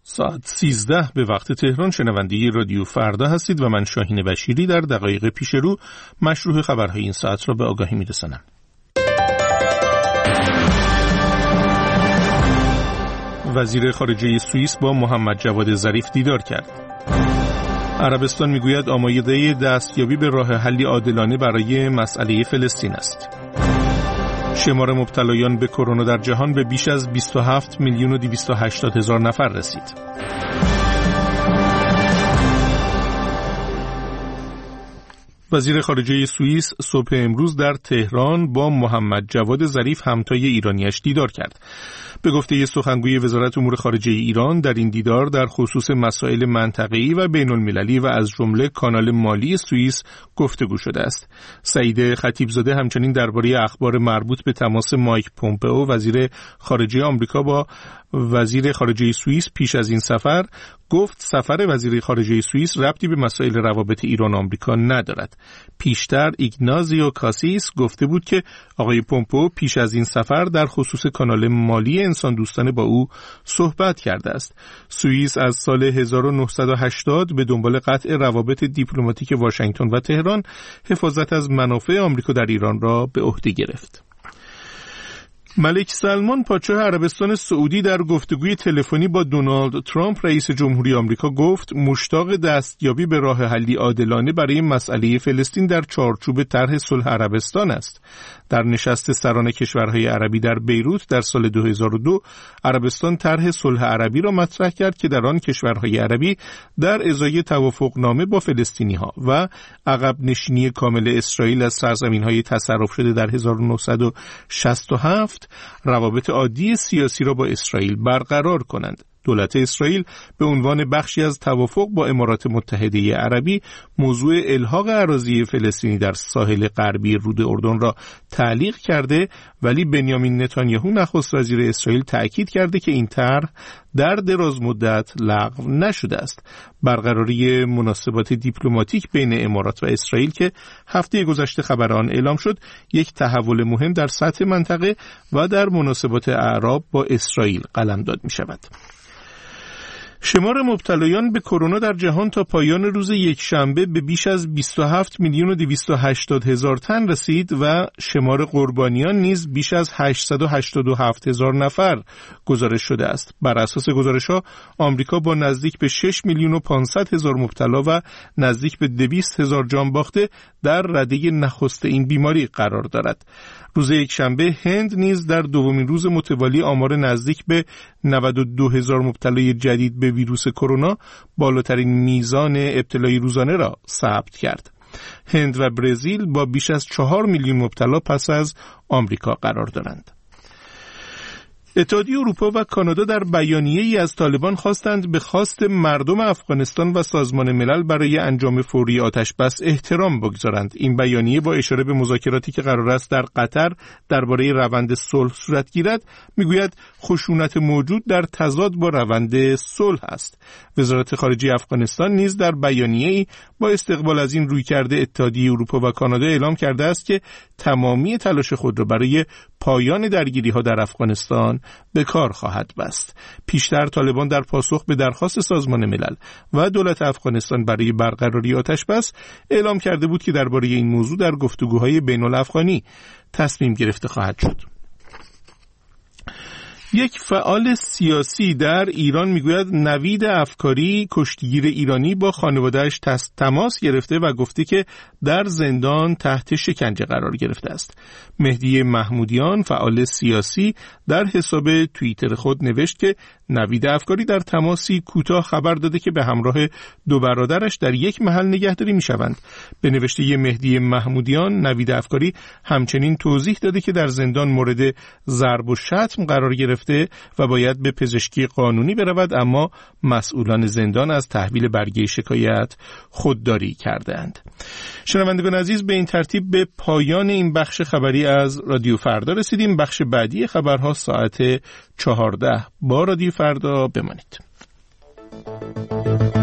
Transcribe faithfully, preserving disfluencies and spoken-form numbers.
ساعت سیزده به وقت تهران شنونده رادیو فردا هستید و من شاهین بشیری در دقایق پیش رو مشروع خبرهای این ساعت را به آگاهی می‌رسانم. وزیر خارجه سوئیس با محمد جواد ظریف دیدار کرد. عربستان میگوید آماده دستیابی به راه حلی عادلانه برای مسئله فلسطین است. شمار مبتلایان به کرونا در جهان به بیش از بیست و هفت میلیون و دویست و هشتاد هزار نفر رسید. وزیر خارجه سوئیس صبح امروز در تهران با محمد جواد ظریف همتای ایرانیش دیدار کرد. به گفته سخنگوی وزارت امور خارجه ایران در این دیدار در خصوص مسائل منطقه‌ای و بین‌المللی و از جمله کانال مالی سوئیس گفتگو شده است. سعید خطیبزاده همچنین درباره اخبار مربوط به تماس مایک پومپئو وزیر خارجه آمریکا با وزیر خارجه سوئیس پیش از این سفر گفت سفر وزیر خارجه سوئیس ربطی به مسائل روابط ایران و آمریکا ندارد. پیشتر ایگنازیو کاسیس گفته بود که آقای پومپئو پیش از این سفر در خصوص کانال مالی انسان دوستانه با او صحبت کرده است. سوئیس از سال هزار و نهصد و هشتاد به دنبال قطع روابط دیپلماتیک واشنگتن و تهران حفاظت از منافع آمریکا در ایران را به عهده گرفت. ملک سلمان پادشاه عربستان سعودی در گفتگوی تلفنی با دونالد ترامپ رئیس جمهوری آمریکا گفت مشتاق دستیابی به راه حلی عادلانه برای مسئله فلسطین در چارچوب طرح صلح عربستان است. در نشست سران کشورهای عربی در بیروت در سال دو هزار و دو عربستان طرح صلح عربی را مطرح کرد که در آن کشورهای عربی در ازای توافقنامه با فلسطینی‌ها و عقب نشینی کامل اسرائیل از سرزمین‌های تصرف شده در هزار و نهصد و شصت و هفت روابط عادی سیاسی را با اسرائیل برقرار کنند. دولت اسرائیل به عنوان بخشی از توافق با امارات متحده عربی موضوع الحاق اراضی فلسطینی در ساحل غربی رود اردن را تعلیق کرده، ولی بنیامین نتانیاهو نخست وزیر اسرائیل تأکید کرده که این طرح در دراز مدت لغو نشده است. برقراری مناسبات دیپلماتیک بین امارات و اسرائیل که هفته گذشته خبر آن اعلام شد، یک تحول مهم در سطح منطقه و در مناسبات اعراب با اسرائیل قلمداد می شود. شمار مبتلایان به کرونا در جهان تا پایان روز یکشنبه به بیش از بیست و هفت میلیون و دویست و هشتاد هزار تن رسید و شمار قربانیان نیز بیش از هشتصد و هشتاد و هفت هزار نفر گزارش شده است. بر اساس گزارش‌ها آمریکا با نزدیک به شش میلیون و پانصد هزار مبتلا و نزدیک به دویست هزار جان باخته در رده نخست این بیماری قرار دارد. روز یکشنبه هند نیز در دومین روز متوالی آمار نزدیک به نود و دو هزار مبتلای جدید به ویروس کرونا بالاترین میزان ابتلای روزانه را ثبت کرد. هند و برزیل با بیش از چهار میلیون مبتلا پس از آمریکا قرار دارند. اتحادیه اروپا و کانادا در بیانیه‌ای از طالبان خواستند به خواست مردم افغانستان و سازمان ملل برای انجام فوری آتش بس احترام بگذارند. این بیانیه با اشاره به مذاکراتی که قرار است در قطر درباره روند صلح صورت گیرد میگوید خشونت موجود در تضاد با روند صلح است. وزارت خارجه افغانستان نیز در بیانیه‌ای با استقبال از این رویکرد اتحادیه اروپا و کانادا اعلام کرده است که تمامی تلاش خود را برای پایان درگیری‌ها در افغانستان به کار خواهد بست. پیشتر طالبان در پاسخ به درخواست سازمان ملل و دولت افغانستان برای برقراری آتش بس اعلام کرده بود که درباره این موضوع در گفتگوهای بین الافغانی تصمیم گرفته خواهد شد. یک فعال سیاسی در ایران میگوید نوید افکاری کشتیگیر ایرانی با خانواده‌اش تماس گرفته و گفته که در زندان تحت شکنجه قرار گرفته است. مهدی محمودیان فعال سیاسی در حساب توییتر خود نوشت که نوید افکاری در تماسی کوتاه خبر داده که به همراه دو برادرش در یک محل نگهداری میشوند. به نوشته مهدی محمودیان نوید افکاری همچنین توضیح داده که در زندان مورد ضرب و شتم قرار گرفته و باید به پزشکی قانونی برود، اما مسئولان زندان از تحویل برگه شکایت خودداری کردند. شنوندگان عزیز، به این ترتیب به پایان این بخش خبری از رادیو فردا رسیدیم. بخش بعدی خبرها ساعت چهارده با رادیو فردا بمانید.